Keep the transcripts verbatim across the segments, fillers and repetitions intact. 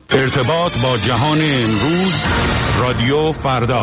ارتباط با جهان امروز، رادیو فردا.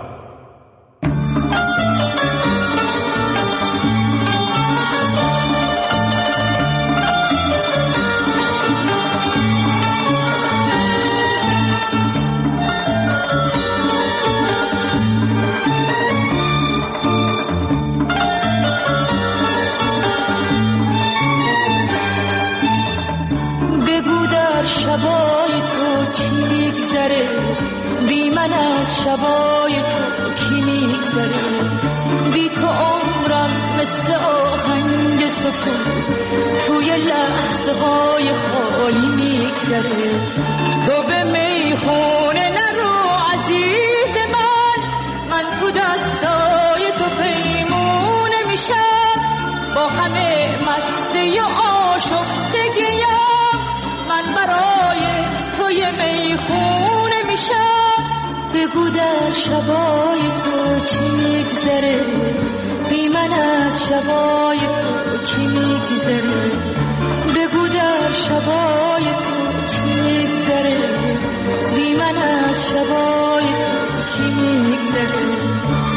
شبای تو کی میگذره، بی من از شبای تو کی میگذره، بی تو عمرم مثل آهنگ سکون توی لحظه های خالی میگذره. تو به میخونه نرو عزیز من، من تو دستای تو پیمونه میشم، با همه مسته آشفتگیم من برای توی میخونه میشم. بگو در شبای تو چی میگذره، بی من از شبای تو کی میگذره، بگو در شبای تو چی میگذره، بی من از شبای تو کی میگذره.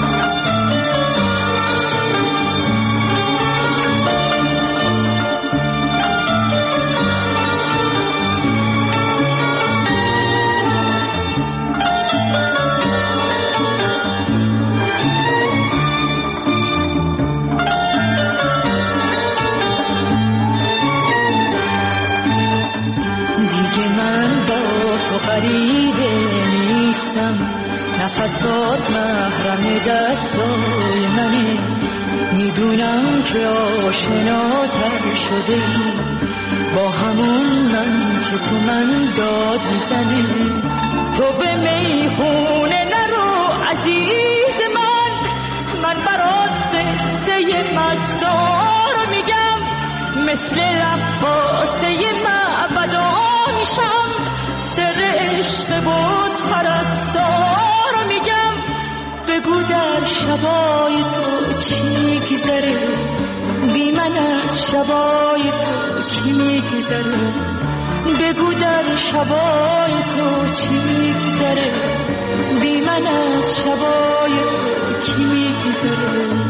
غریبه نیستم، نفسات محرم دستای منه، میدونم که آشناتر شده ای با همون من که تو من داد میزنه. تو به میخونه نرو عزیز من، من برات قصه مستا رو میگم، مثل رقاصه معبدا میشم، سر عشق بود پرستار میگم. بگو در شبای تو چی میگذره، بی من از شبای تو کی میگذره، بگو در شبای تو چی میگذره، بی من از شبای تو کی میگذره.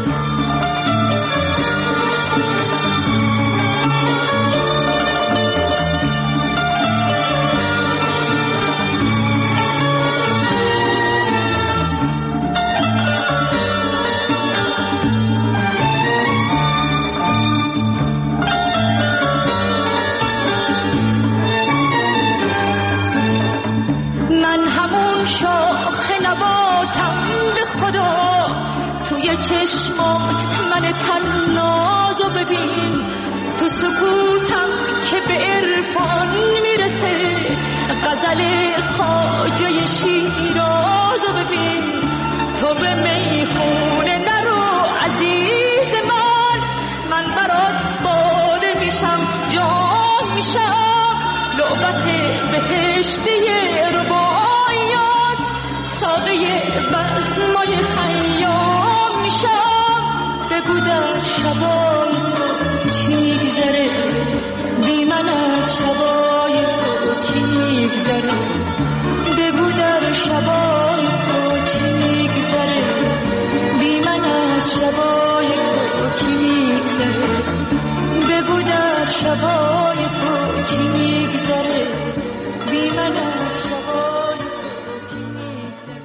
توی چشمام من تنازو ببین، تو سکوتم که به عرفان میرسه، غزل خواجه شیرازو ببین. تو به میخونه نرو عزیز من، من برات باده میشم، جان میشم، لعبت بهشتی رباعیات، ساقه بزمای خیام میشم. بگو در شبای تو چی میگذره، بی من از شبای تو کی میگذره، بگو در شبای تو چی میگذره، بی من از شبای تو کی میگذره، بگو در شبای تو چی میگذره، بی من از شبای تو کی میگذره.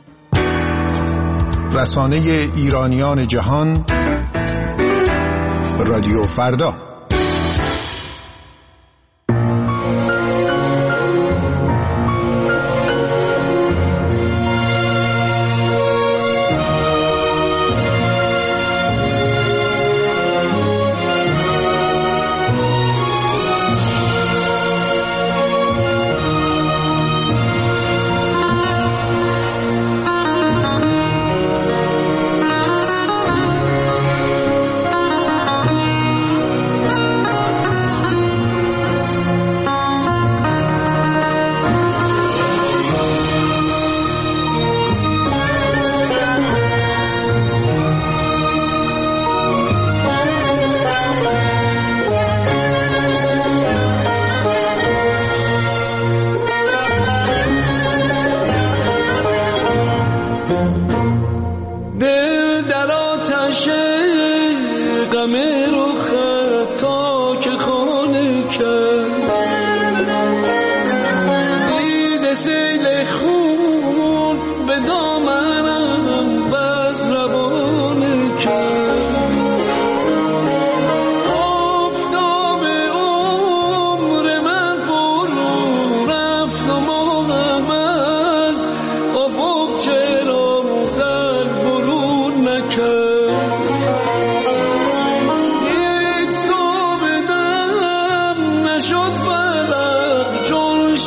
رسانه ایرانیان جهان، رادیو فردا.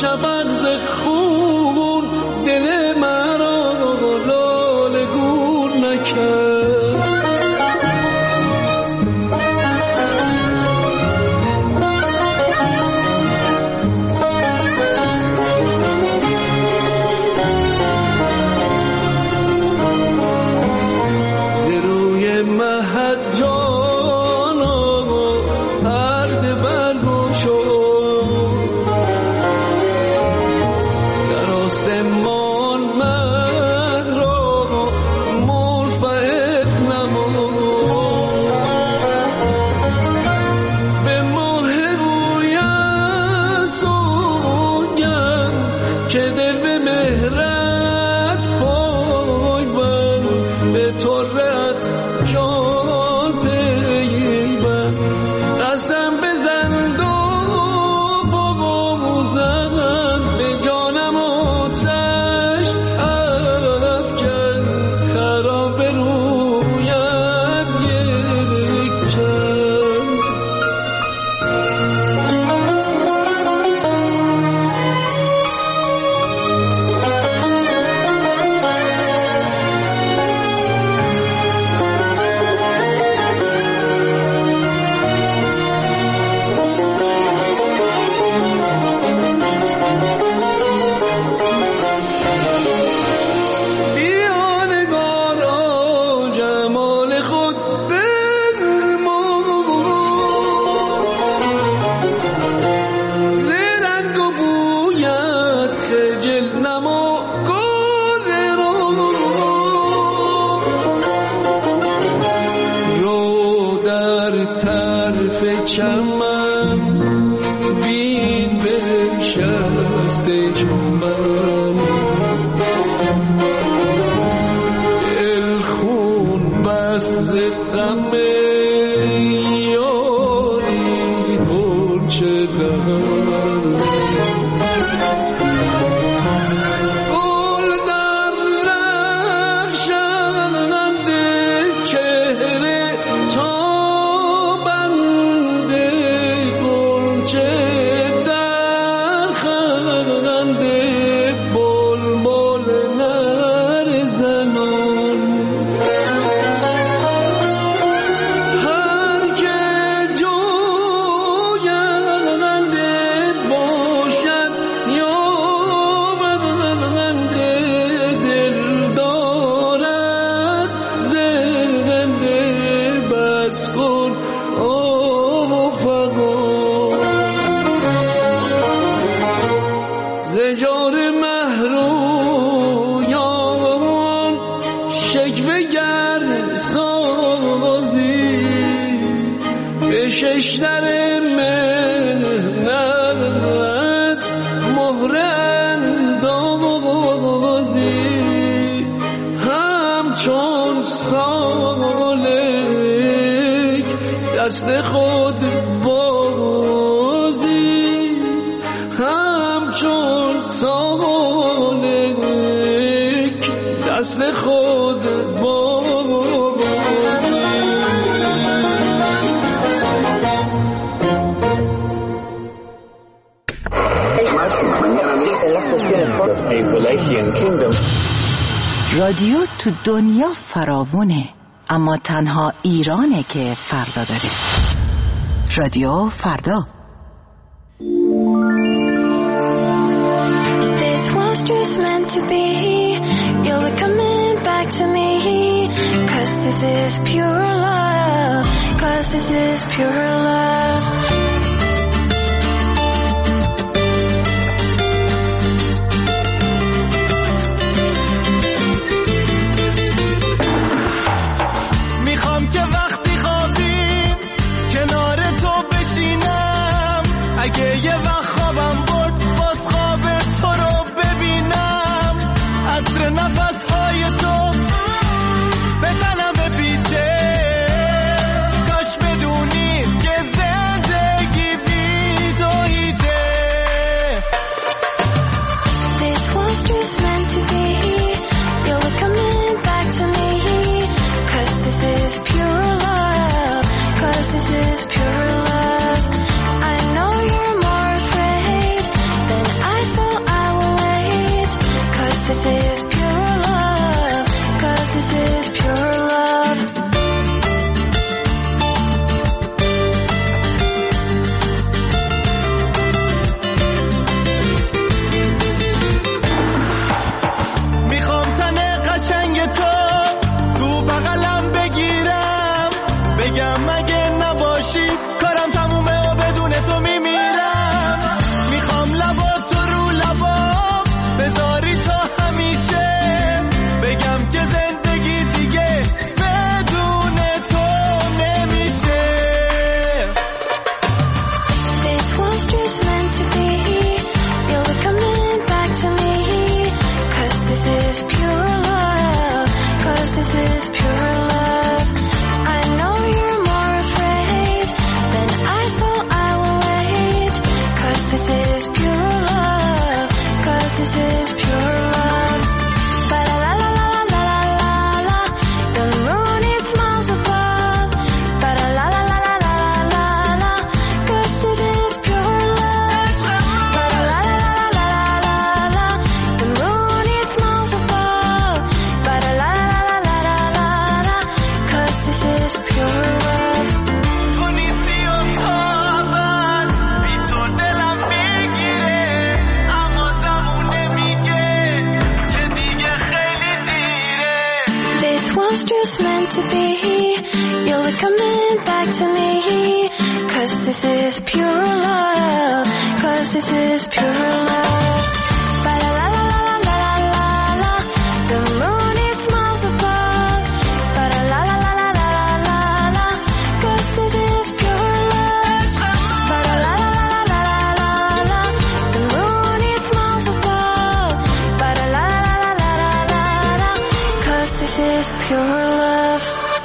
شفق ز خون دل مرا لاله گون نکرد. روی مهد جانا پرده برگشا، در آسمان مه را مرفعت نما، به ماه رویت سوگند که دل به مهرت پای بند، به طرت جان پیبند. قسم بزند و ببوزند، به جانم آتش افکن، خراب رویت یک چند. چمن بین بنشسته چمن، دل خون بس ز غم یاری پرچه دهن. گل در رخشنده چهره زجار محرویان شکوه گر سازی، به ششدر مهنت مهر اندازی، همچون سالک دست خود بازی، همچون سالک دست خود بازی. رادیو تو دنیا فراوونه، اما تنها ایرانه که فردا داره. رادیو فردا. This was just meant to be. You're coming back to me. Cause this is pure love. Cause this is pure love. میخوام که وقتی خوابیم کنار تو بشینم، اگه یه وقت خوابم برد باز خواب تو رو ببینم، عطر نفسهای تو به تنم بپیچه، کاش بدونی که to be. You'll be coming back to me. Cause this is pure love. Cause this is pure love. Ba-da-la-la-la-la-la-la. The moon is miles above. Ba-da-la-la-la-la-la-la. Cause this is pure love. Ba-da-la-la-la-la-la-la. The moon is miles above. Ba-da-la-la-la-la-la-la. Cause this is pure love.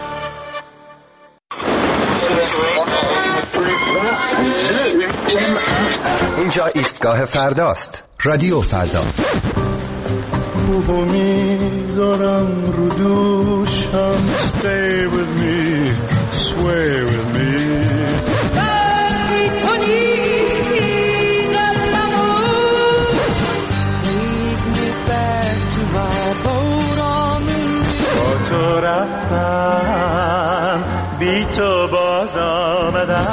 اینجا ایستگاه فرداست. رادیو فردا. خوبو میذارم رو دوشم. Stay with me, sway with me. وقتی تو نیستی قلبمون. Take me back to my boat on the river. با تو رفتم بی تو باز آمدم.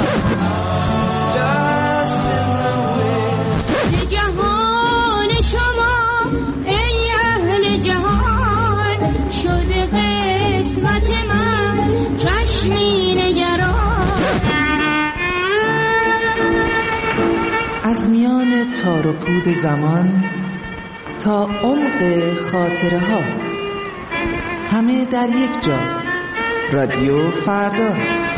جهان شما ای اهل جهان شده قسمت من چشمی نگران. از میان تار و پود زمان تا عمق خاطره ها، همه در یک جا. رادیو فردا.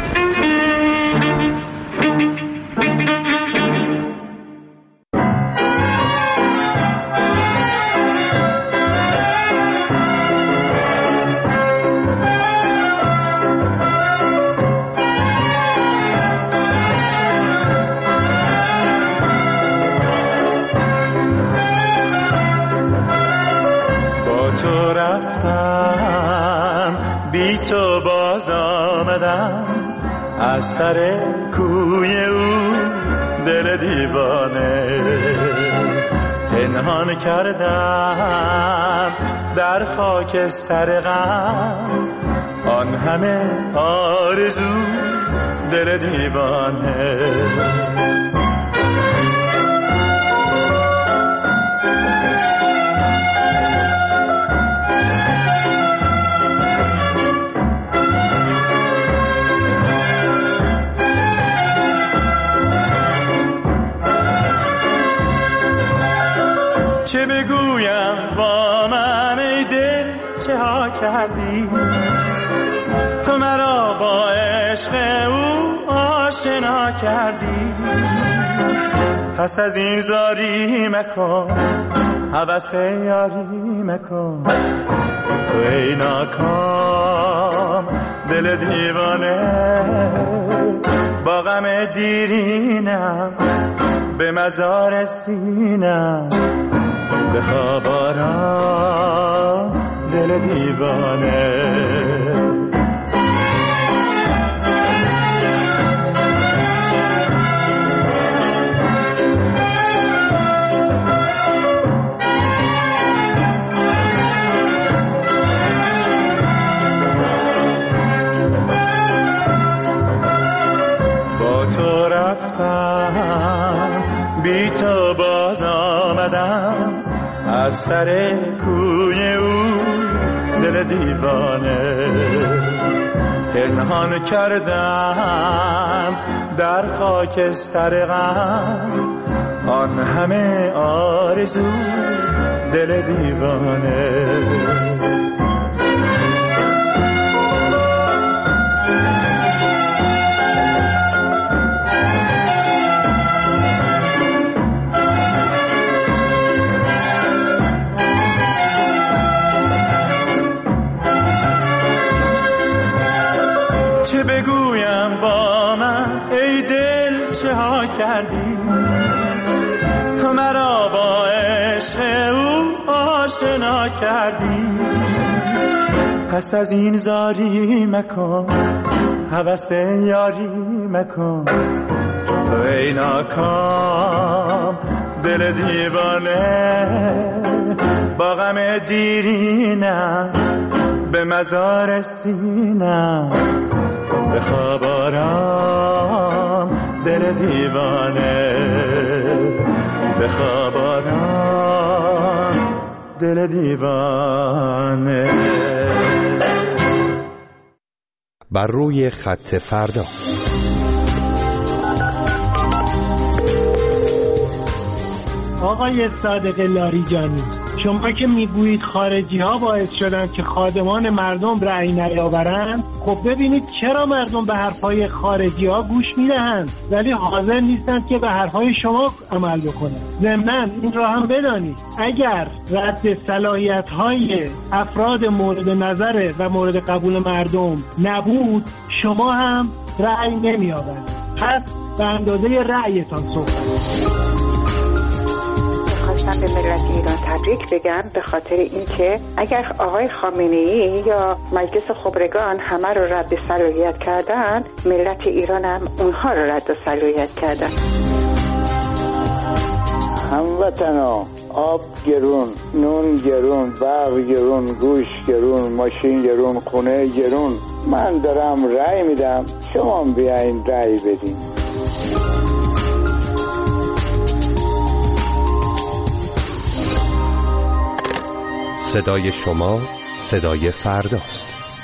بی تو باز آمدم از سر کوی او دل دیوانه. پنهان کردم در خاکستر غم آن همه آرزو دل دیوانه. چه بگویم با من ای دل چه ها کردی؟ تو مرا با عشق او آشنا کردی. پس از این زاری مکن هوس یاری مکن. تو ای ناکام دل دیوانه با غم دیرینم به مزار سینم بخواب آرام دل دیوانه. با تو رفتم بی تو باز آمدم از سر کوی او دل دیوانه. پنهان کردم در خاکستر غم آن همه آرزو دل دیوانه. چه بگویم با من ای دل چه ها کردی؟ تو مرا با عشق او آشنا کردی. پس از این زاری مکن هوس یاری مکن. تو ای ناکام دل دیوانه با غم دیرینم به مزار سینم بخواب آرام دل دیوانه. بخواب آرام دل دیوانه. بر روی خط فردا. آقای صادق لاریجانی، شما که میگویید خارجی ها باعث شدن که خادمان مردم رأی نیاورند، خب ببینید چرا مردم به حرفای خارجی ها گوش میدهند ولی حاضر نیستند که به حرفای شما عمل بکنند. ضمناً این را هم بدانید اگر رد صلاحیت های افراد مورد نظر و مورد قبول مردم نبود، شما هم رأی نمی آورید. پس به اندازه رأیتان صحبت. خواستم به ملت ایران تبریک بگم به خاطر اینکه اگر آقای خامنه‌ای یا مجلس خبرگان همه رو رد صلاحیت کردن، ملت ایران هم اونها رو رد صلاحیت کردن. هموطنا، آب گرون، نون گرون، برق گرون، گوش گرون، ماشین گرون، خونه گرون. من دارم رأی میدم، شما بیاین رأی بدین. صدای شما، صدای فرداست.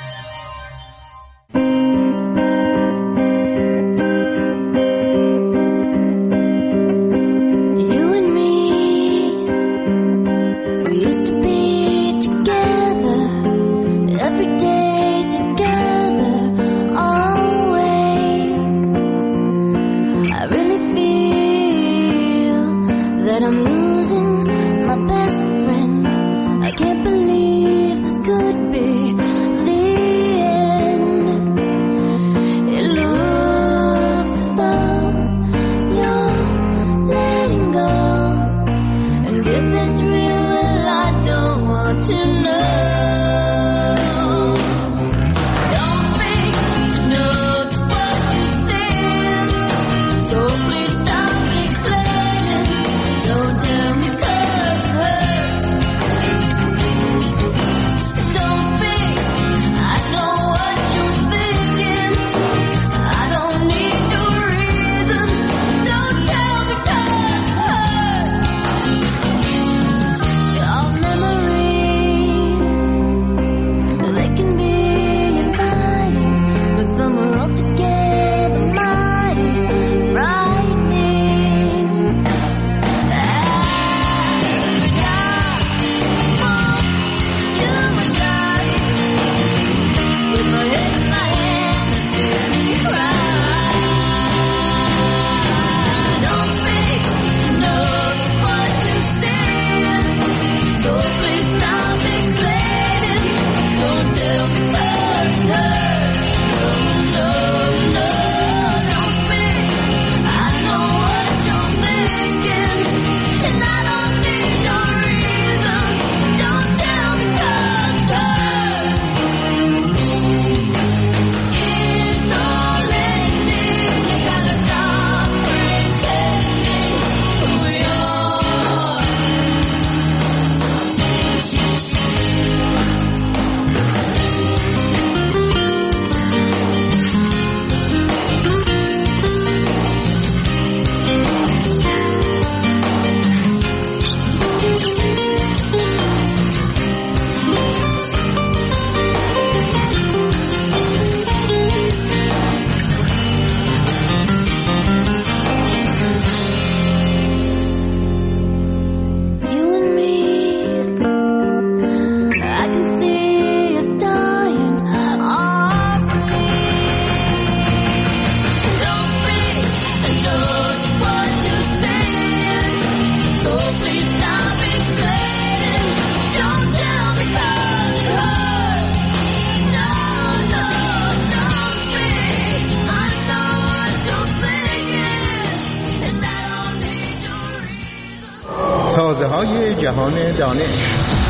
تازه‌های جهان دانش.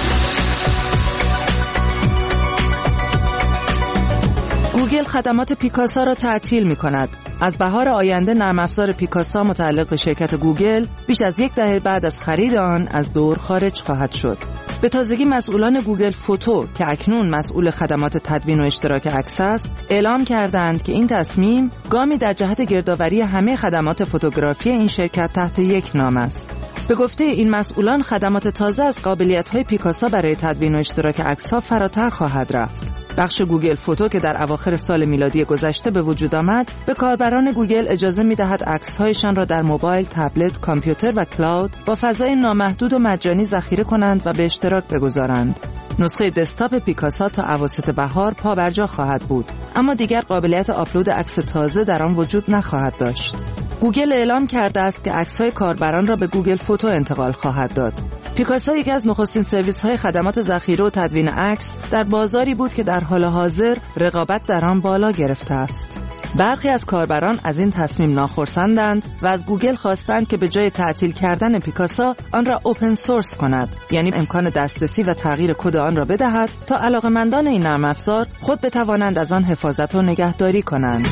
گوگل خدمات پیکاسا را تعطیل می‌کند. از بهار آینده نرم افزار پیکاسا متعلق به شرکت گوگل بیش از یک دهه بعد از خرید آن از دور خارج خواهد شد. به تازگی مسئولان گوگل فوتو که اکنون مسئول خدمات تدوین و اشتراک عکس است، اعلام کردند که این تصمیم گامی در جهت گردآوری همه خدمات فوتوگرافی این شرکت تحت یک نام است. به گفته این مسئولان، خدمات تازه از قابلیت‌های پیکاسا برای تدوین و اشتراک عکس‌ها فراتر خواهد رفت. بخش گوگل فوتو که در اواخر سال میلادی گذشته به وجود آمد، به کاربران گوگل اجازه می‌دهد عکس‌هایشان را در موبایل، تبلت، کامپیوتر و کلاود با فضای نامحدود و مجانی ذخیره کنند و به اشتراک بگذارند. نسخه دسکتاپ پیکاسا تا اواسط بهار پابرجا خواهد بود، اما دیگر قابلیت آپلود عکس تازه در آن وجود نخواهد داشت. گوگل اعلام کرده است که عکس‌های کاربران را به گوگل فوتو انتقال خواهد داد. پیکاسا یکی از نخستین سرویس‌های خدمات ذخیره و تدوین عکس در بازاری بود که در حال حاضر رقابت در آن بالا گرفته است. برخی از کاربران از این تصمیم ناخرسندند و از گوگل خواستند که به جای تعطیل کردن پیکاسا آن را اوپن سورس کند، یعنی امکان دسترسی و تغییر کد آن را بدهد تا علاقه‌مندان این نرم افزار خود بتوانند از آن حفاظت و نگهداری کنند.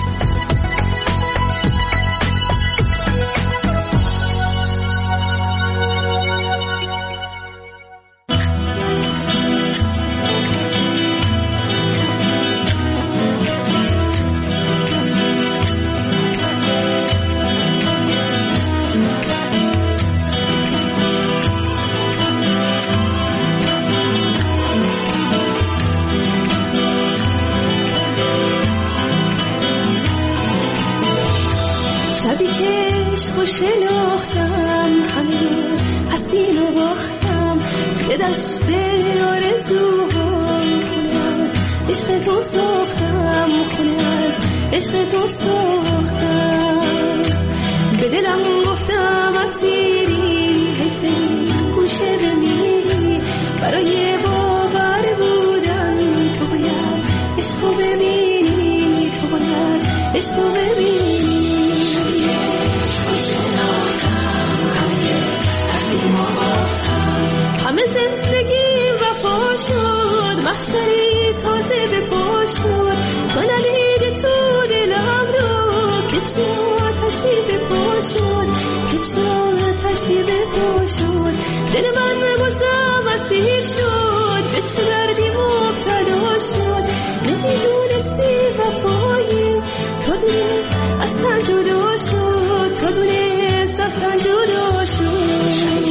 شبی که عشقو شناختم همه هستین و باختم توی دشت آرزوهام خونه از عشق تو ساختم خونه از عشق تو ساختم به دلم گفتم اسیری حیفی گوشه بمیری برای باور بودن تو باید عشقو ببینی تو باید عشقو ببینی همه زندگی وفا شد محشری تازه به پا شد تو ندیدی تو دلم رو که چه آتشی به پا شد که چه آتشی به پا شد دل من بازم اسیر شد به چه دردی مبتلا شد نمیدونستی وفایی تو دونست از تن جدا شد تو دونست از تن جدا شد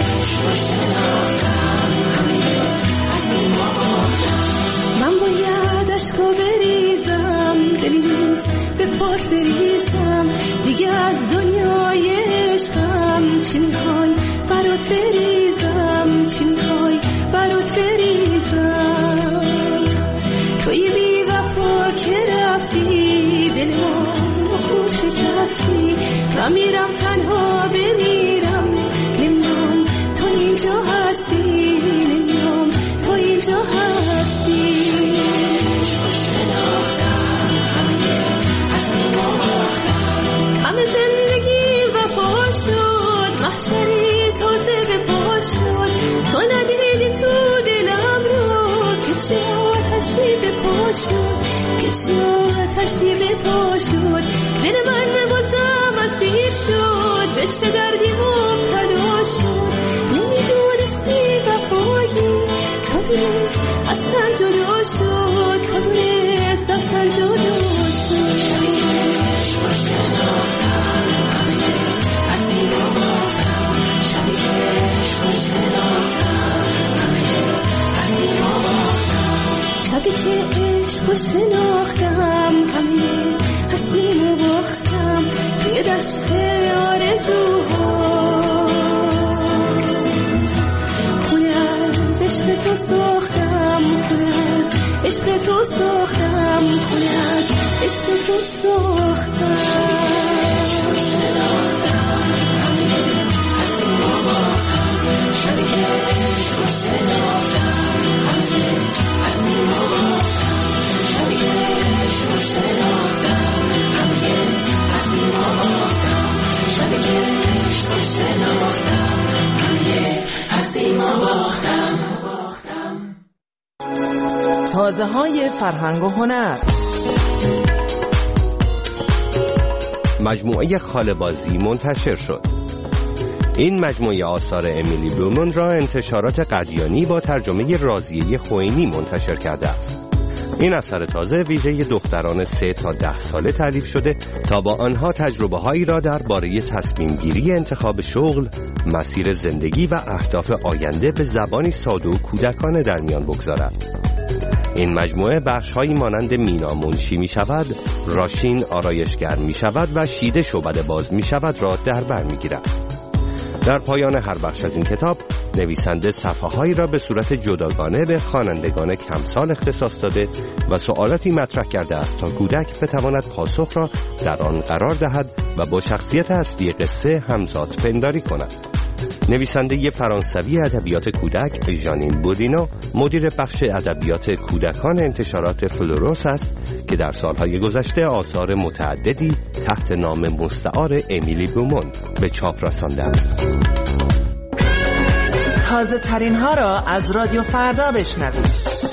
من باید عشقو بریزم دلی نیست به پات بریزم دیگه از دنیای عشقم چی میخوای برات بریزم چی میخوای برات بریزم توی بی وفا که رفتی دل ما خوب شکستی من میرم تنها بمیرم نمیام تو اینجا هستی نمیام تو اینجا هستی همه زندگی وفا شد محشری تازه به پا شد تو ندیدی تو دلم رو که چه آتشی به پا شد که چه آتشی به پا شد دل من بازم اسیر شد به چه دردی مبتلا شد نمیدونستی وفایی تو دونست از تن جدا شد تو دونست از تن جدا شد شبی که عشقو شناختم همه هستیم و باختم توی دشت آرزوها خونه از عشق تو ساختم خونه از عشق تو ساختم خونه از عشق تو ساختم شبی که عشقو شناختم همه هستیم و باختم شبی که عشقو شناختم همه هستیم و باختم شبی که عشقو شناختم همه هستیم و باختم تازه های فرهنگ و هنر مجموعه خاله‌بازی منتشر شد. این مجموعه آثار امیلی بلوموند را انتشارات قدیانی با ترجمه رازیه خوئینی منتشر کرده است. این اثر تازه ویژه دختران سه تا ده ساله تألیف شده تا با آنها تجربه هایی را درباره تصمیم گیری، انتخاب شغل، مسیر زندگی و اهداف آینده به زبانی ساده و کودکانه در میان بگذارد. این مجموعه بخش‌هایی مانند مینا منشی می شود، راشین آرایشگر می شود و شیده شعبده باز می شود را در بر می گیرد. در پایان هر بخش از این کتاب نویسنده صفحه‌هایی را به صورت جداگانه به خوانندگان کمسال اختصاص داده و سوالاتی مطرح کرده است تا کودک بتواند پاسخ را در آن قرار دهد و با شخصیت اصلی قصه همزاد پنداری کند. نویسنده فرانسوی ادبیات کودک ژانین بودینو مدیر بخش ادبیات کودکان انتشارات فلوروس است که در سالهای گذشته آثار متعددی تحت نام مستعار امیلی بومون به چاپ رسانده است. تازه ترین ها را از رادیو فردا بشنوید.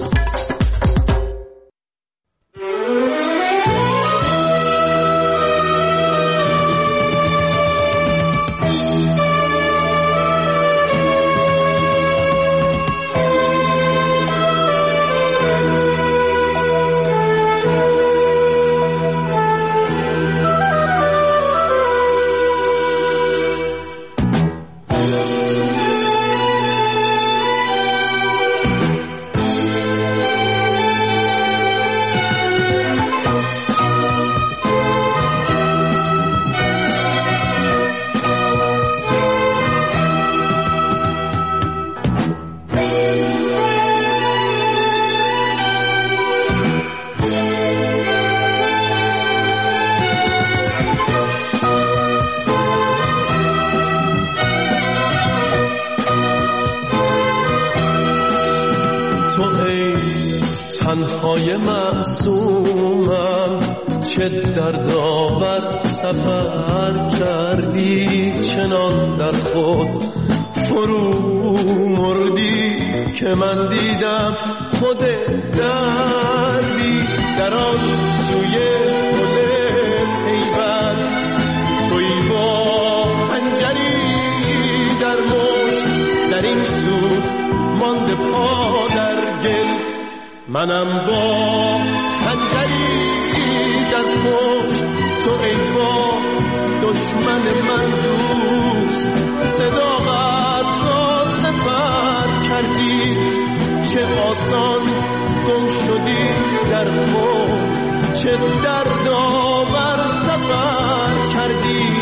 تنهای معصومم چه دردآور سفر کردی، چنان در خود فرو مردی که من دیدم خود دردی. در آن سوی گل پیوند تویی با خنجری در مشت، در این سو مانده پا در گل، منم با خنجری در پشت. تو ای با دشمن من دوست، صداقت را سپر کردی، چه آسان گم شدی در خود، چه دردآور سفر کردی.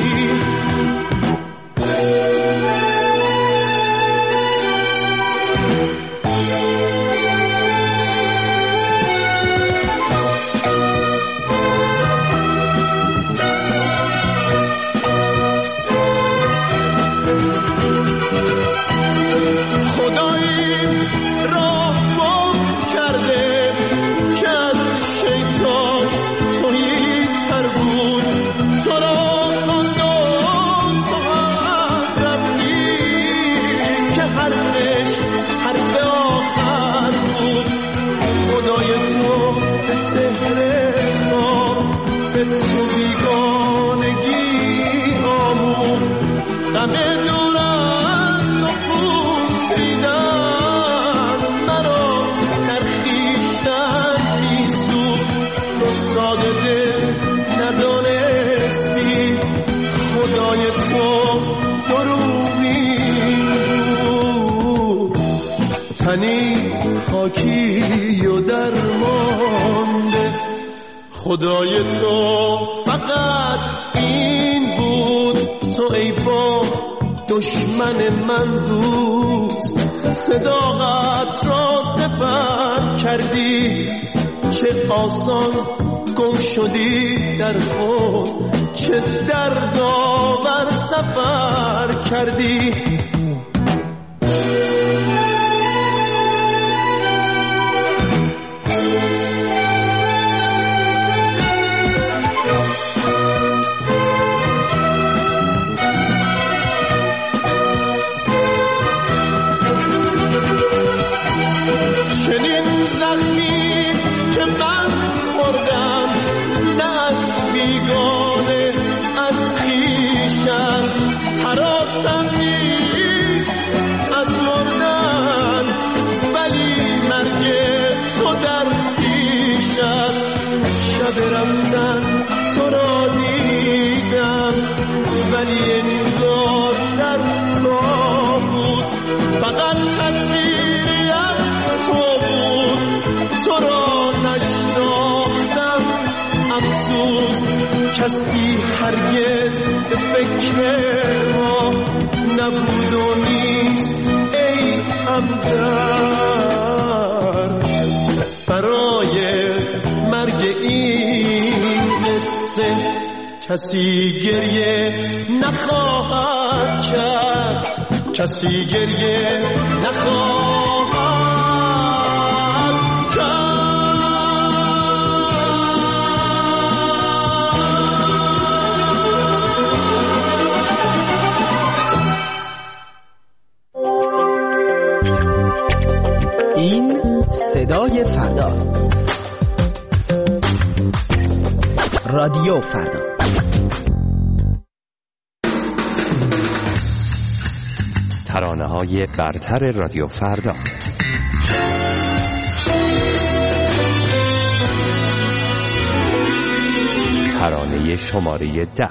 تنی خاکی و درمانده، خدای تو فقط این بود. تو ای با دشمن من دوست، صداقت را سپر کردی، چه آسان گم شدی در خود، چه دردآور سفر کردی. هراسم نیست کسی هرگز به فکر ما نبود و نیست ای همدرد. برای مرگ این قصه کسی گریه نخواهد کرد، کسی گریه نخواهد کرد. این صدای فرداست. رادیو فردا. ترانه‌های برتر رادیو فردا. ترانه شماره ده.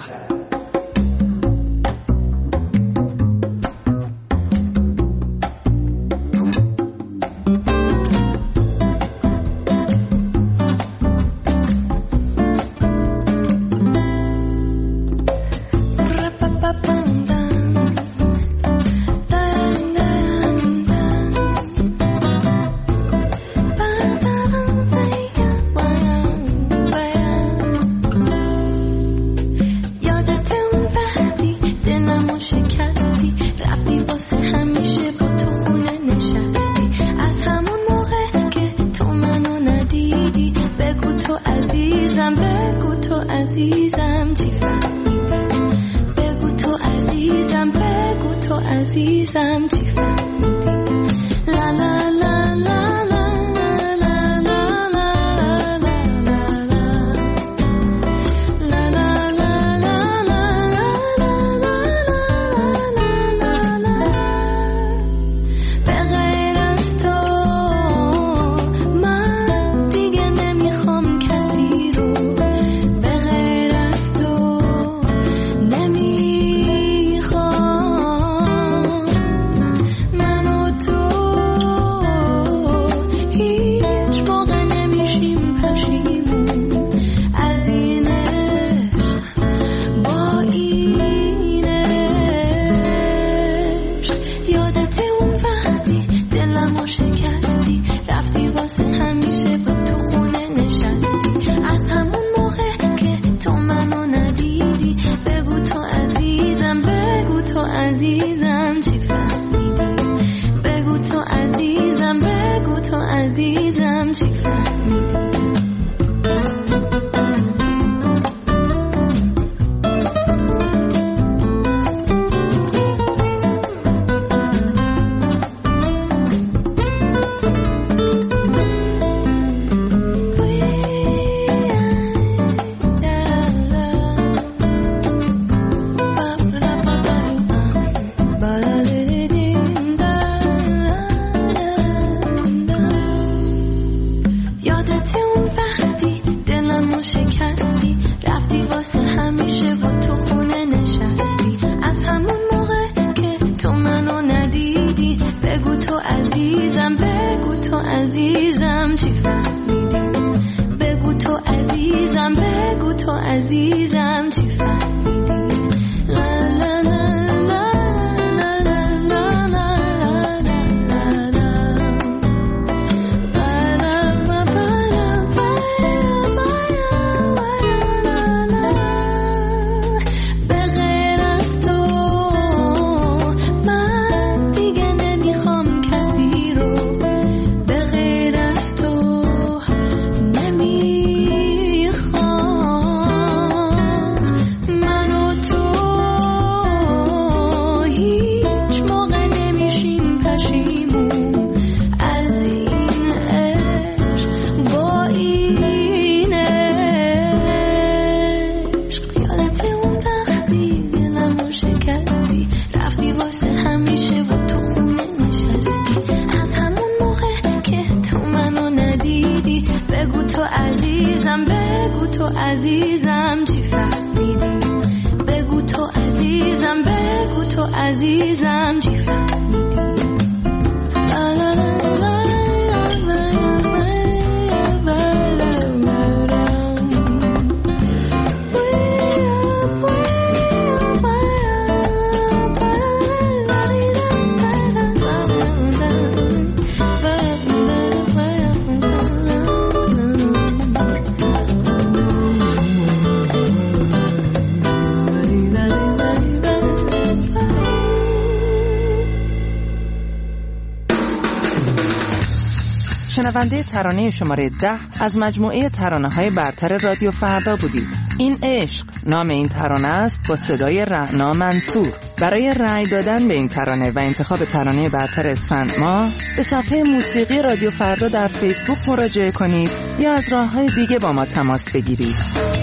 شنونده ترانه شماره ده از مجموعه ترانه‌های برتر رادیو فردا بودید. این عشق نام این ترانه است با صدای رعنا منصور. برای رأی دادن به این ترانه و انتخاب ترانه برتر اسفند ماه به صفحه موسیقی رادیو فردا در فیسبوک مراجعه کنید یا از راه‌های دیگه با ما تماس بگیرید.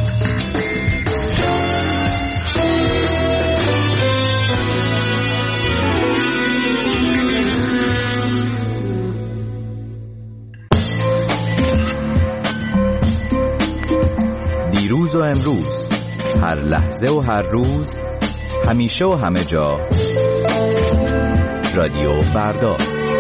دیروز و امروز، هر لحظه و هر روز، همیشه و همه جا، رادیو فردا.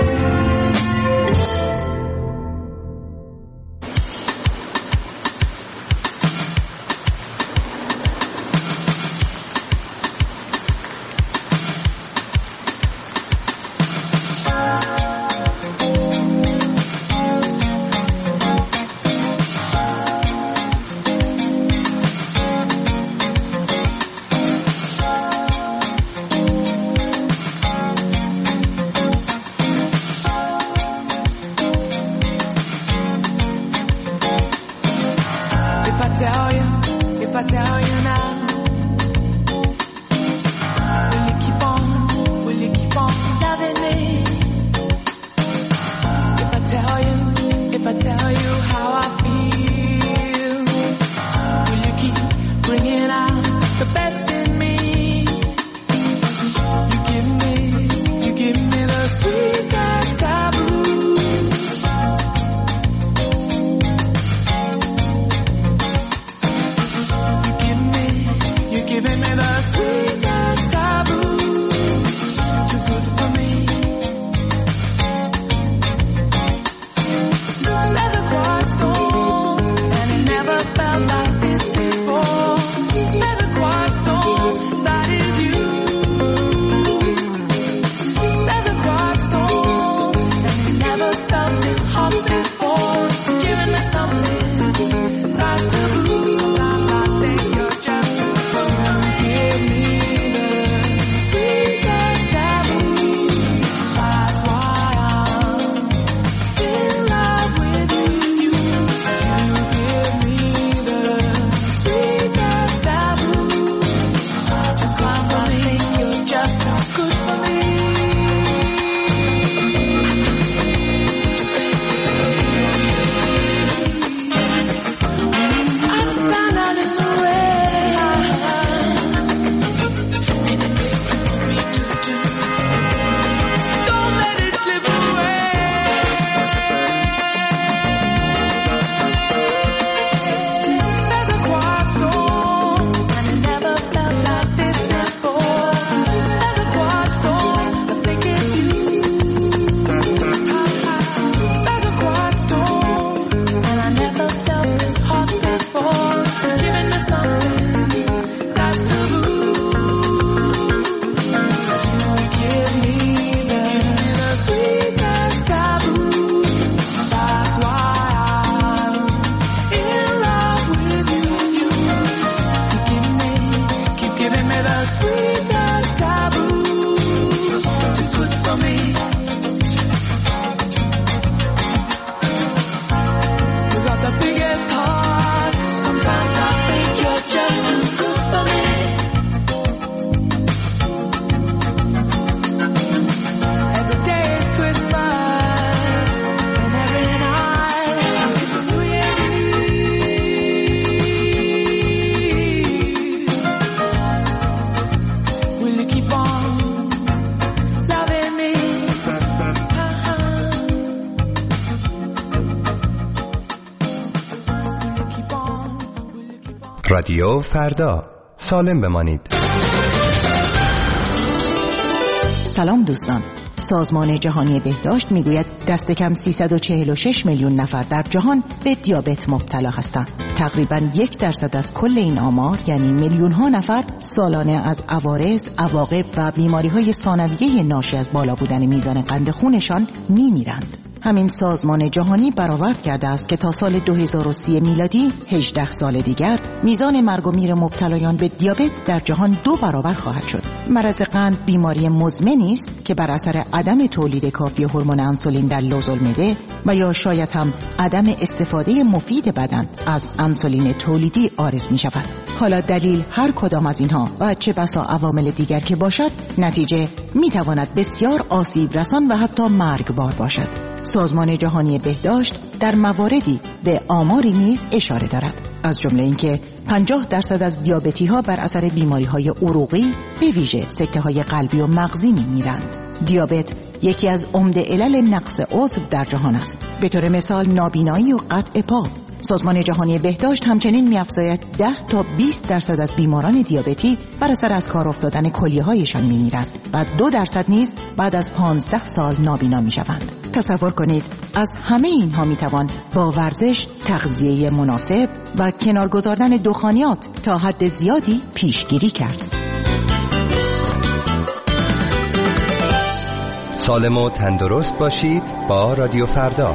رادیو فردا، سالم بمانید. سلام دوستان. سازمان جهانی بهداشت میگوید دست کم سیصد و چهل و شش میلیون نفر در جهان به دیابت مبتلا هستند. تقریباً یک درصد از کل این آمار، یعنی میلیون ها نفر، سالانه از عوارض، عواقب و بیماری‌های ثانویه ناشی از بالا بودن میزان قند خونشان میمیرند. همین سازمان جهانی برآورد کرده است که تا سال دو هزار و سی میلادی، هجده سال دیگر، میزان مرگ و میر مبتلایان به دیابت در جهان دو برابر خواهد شد. مرض قند بیماری مزمنی است که بر اثر عدم تولید کافی هورمون انسولین در لوزالمعده و یا شاید هم عدم استفاده مفید بدن از انسولین تولیدی عارض می شود. حالا دلیل هر کدام از اینها و چه بسا عوامل دیگر که باشد، نتیجه می تواند بسیار آسیب رسان و حتی مرگبار باشد. سازمان جهانی بهداشت در مواردی به آماری نیز اشاره دارد، از جمله اینکه پنجاه درصد از دیابتی ها بر اثر بیماری های عروقی به ویژه سکته های قلبی و مغزی می میرند. دیابت یکی از عمده علل نقص عضو در جهان است. به طور مثال نابینایی و قطع پا. سازمان جهانی بهداشت همچنین می‌افزاید ده تا بیست درصد از بیماران دیابتی بر اثر از کار افتادن کلیه‌هایشان می‌میرند و دو درصد نیز بعد از پانزده سال نابینا می‌شوند. تصور کنید از همه اینها می‌توان با ورزش، تغذیه مناسب و کنار گذاردن دخانیات تا حد زیادی پیشگیری کرد. سالم و تندرست باشید با رادیو فردا.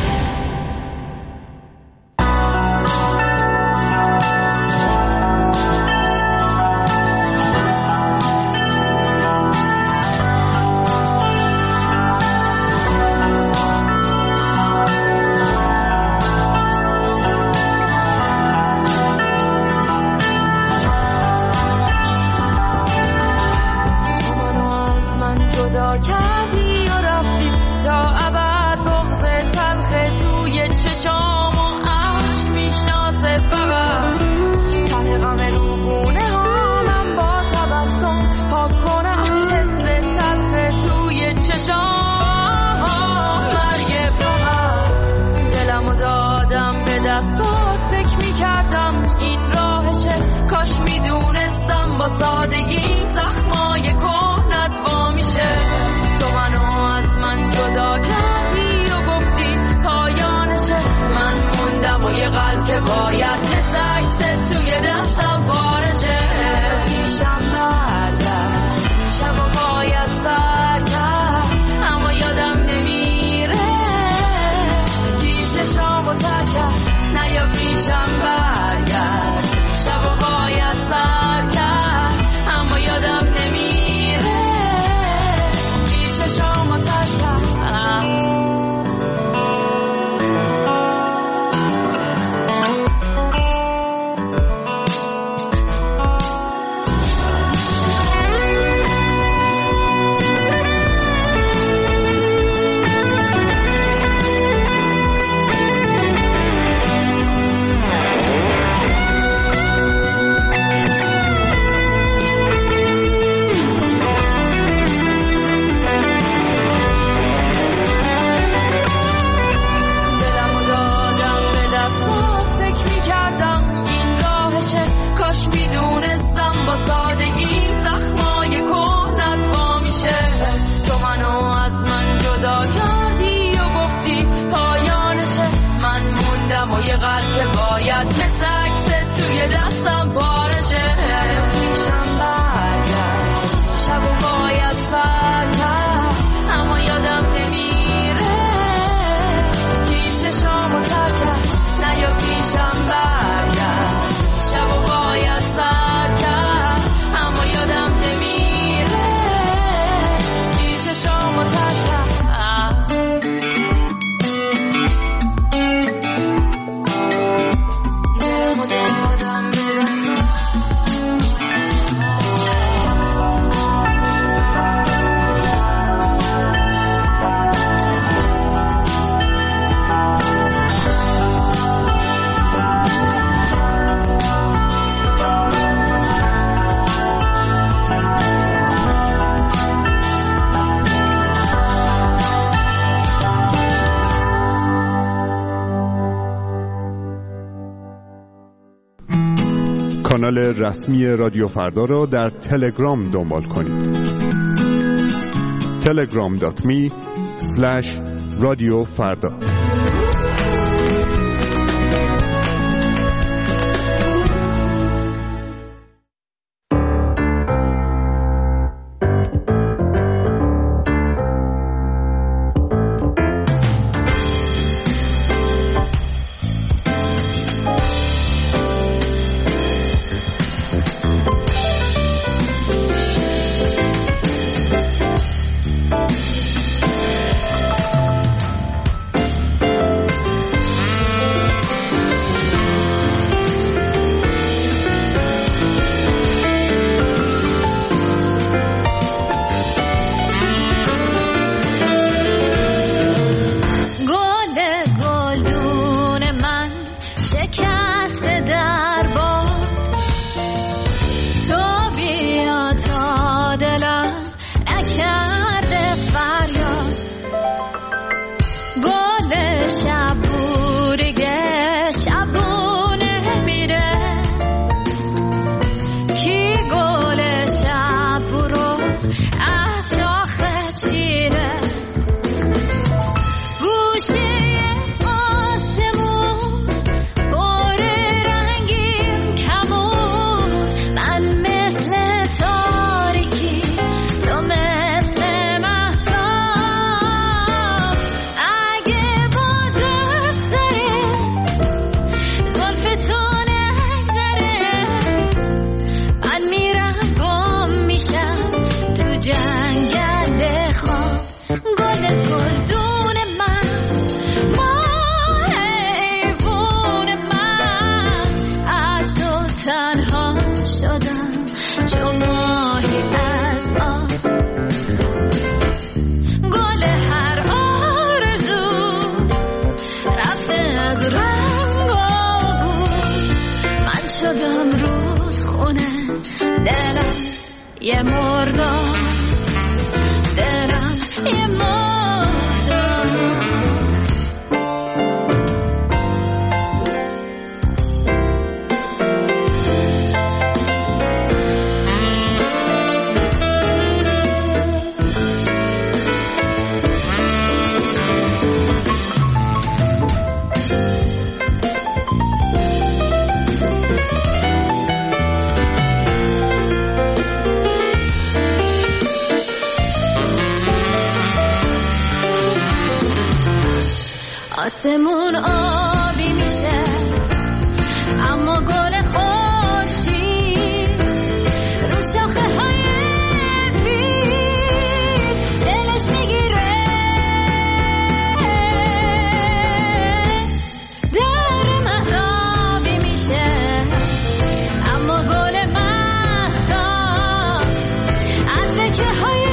کانال رسمی رادیو فردا را در تلگرام دنبال کنید. تلگرام دات می اسلش رادیو فردا. یه مردم دلم یه مردم آسمون آبی میشه اما گل خورشید رو شاخه های پیر دلش میگیره در مهتابی میشه اما گل مهتاب از دکه های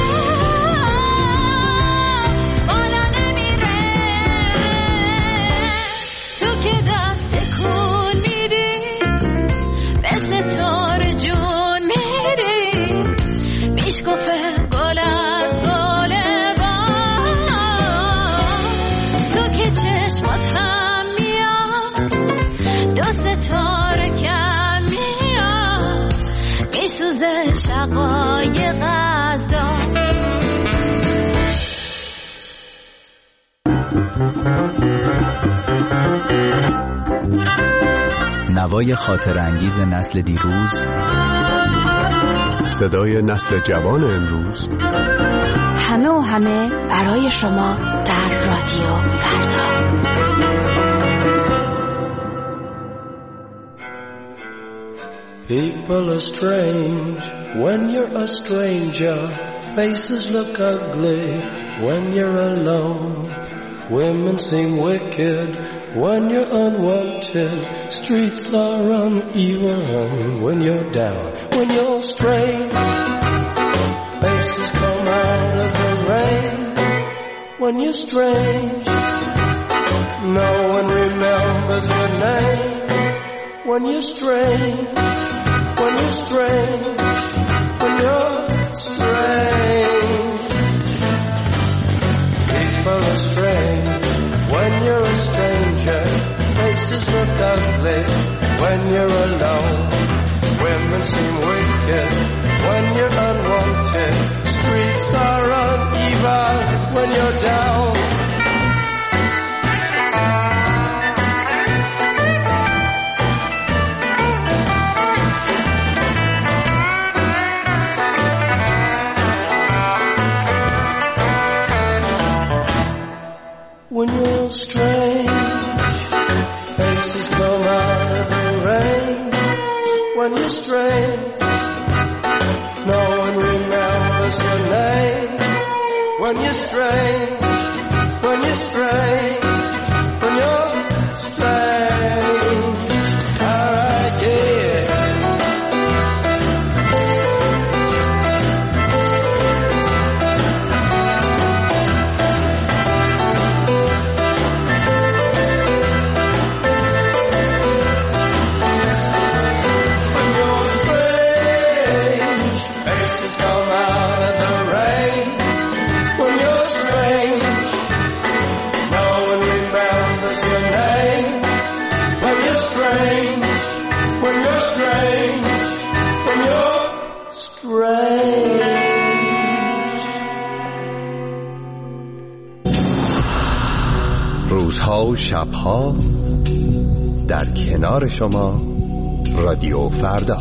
شقایق از دار نوای خاطر انگیز نسل دیروز، صدای نسل جوان امروز، همه و همه برای شما در رادیو فردا. People are strange when you're a stranger. Faces look ugly when you're alone. Women seem wicked when you're unwanted. Streets are uneven when you're down. When you're strange, faces come out of the rain. When you're strange, no one remembers your name. When you're strange, when you're strange, when you're strange. People are strange when you're a stranger. Faces look ugly when you're alone. Women seem wicked when you're unwanted. Streets are uneven when you're down. When you're strange, faces come out of the rain. When you're strange, no one remembers your name. When you're strange, when you're strange, when you're strange. Alright, yeah. روزها و شبها در کنار شما رادیو فردا.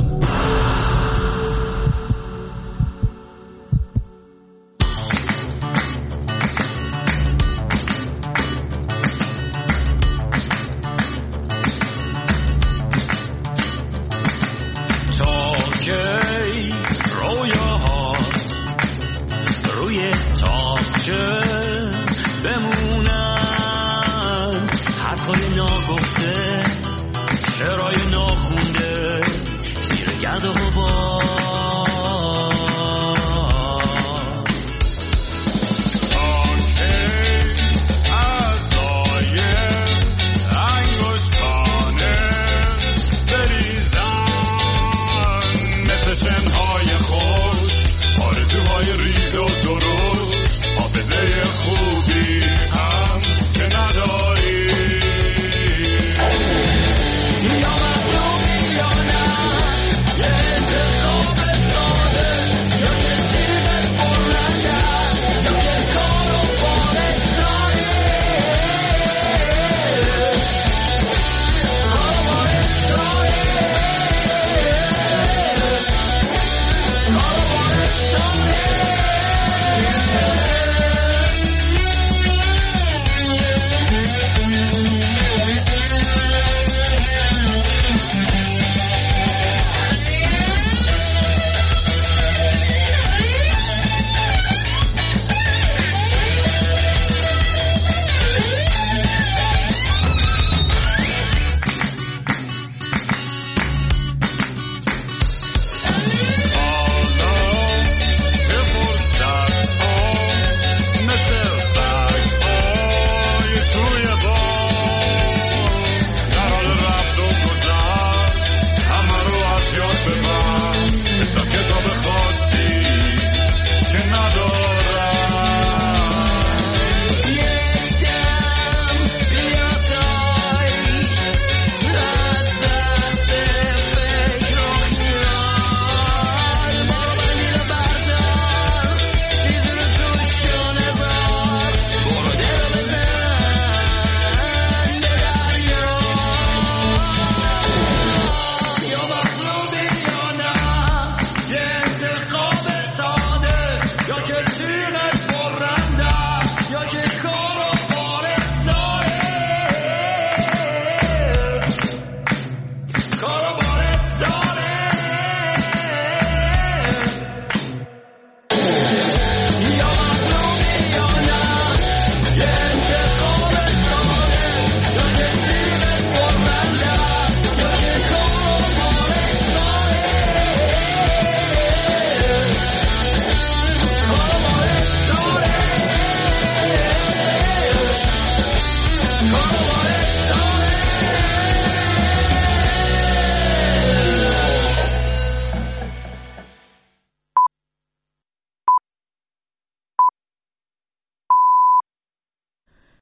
شرای ناخونده زیر گرد و غبار